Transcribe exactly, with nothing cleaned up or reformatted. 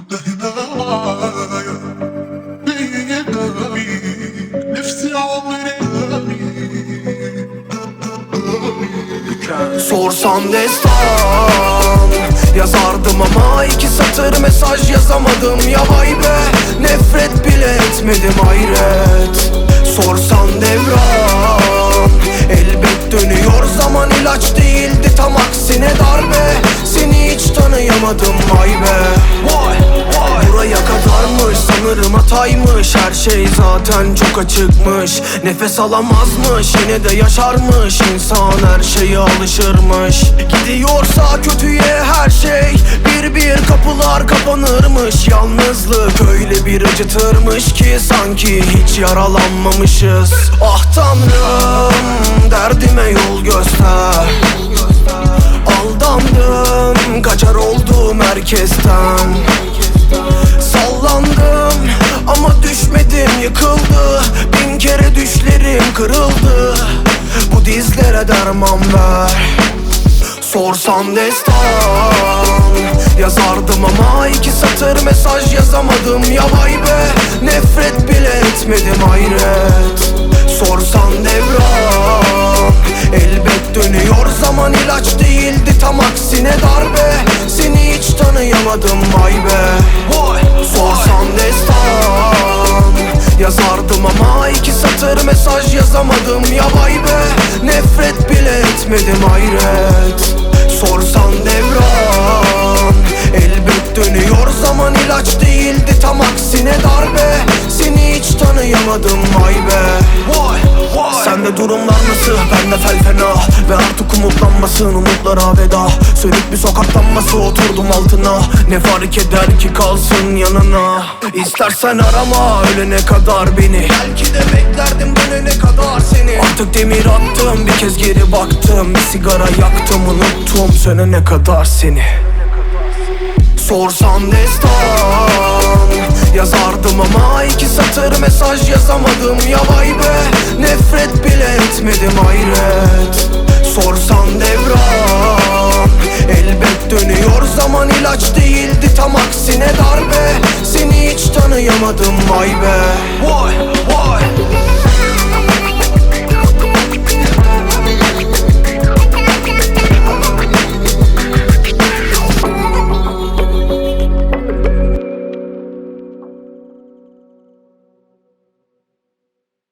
Sorsan destan yazardım ama iki satır mesaj yazamadım. Ya vay be, nefret bile etmedim, hayret. Sorsan devran elbet dönüyor, zaman ilaç değildi, tam aksine darbe. Seni hiç tanıyamadım, vay be. Vay vay, buraya kadarmış, sanırım hataymış. Her şey zaten çok açıkmış. Nefes alamazmış, yine de yaşarmış. İnsan her şeye alışırmış. Gidiyorsa kötüye her şey, bir bir kapılar kapanırmış. Yalnızlık öyle bir acıtırmış ki sanki hiç yaralanmamışız. Ah tanrım, derdime yol göster. Aldandım, kaçar oldum herkesten. Sallandım ama düşmedim, yıkıldı. Bin kere düşlerim kırıldı. Bu dizlere derman ver. Sorsan destan yazardım ama iki satır mesaj yazamadım. Ya vay be, nefret bile etmedim, hayret. Sorsan devran elbet dönüyor, zaman ilaç değildi, tam aksine darbe. Seni hiç tanıyamadım, vay be. Sorsan destan yazardım ama iki satır mesaj yazamadım. Ya vay be, nefret bile etmedim, hayret. Sorsan devran elbet dönüyor, zaman ilaç değildi, tam aksine darbe. Seni hiç tanıyamadım, vay be. Sende durumlar nasıl? Bende fel fena. Ve artık umutlanmasın, umutlara veda. Sönük bir sokak lambası, oturdum altına. Ne fark eder ki kalsın yanına. İstersen arama ölene kadar beni. Belki de beklerdim dönene kadar seni. Artık demir attım, bir kez geri baktım. Bir sigara yaktım, unuttum sönene kadar seni. Sorsan destan yazardım ama iki satır mesaj yazamadım. Ya vay be, nefret bile etmedim, hayret. Sorsan devran elbet dönüyor, zaman ilaç değildi, tam aksine darbe. Seni hiç tanıyamadım, vay be. Vay vay.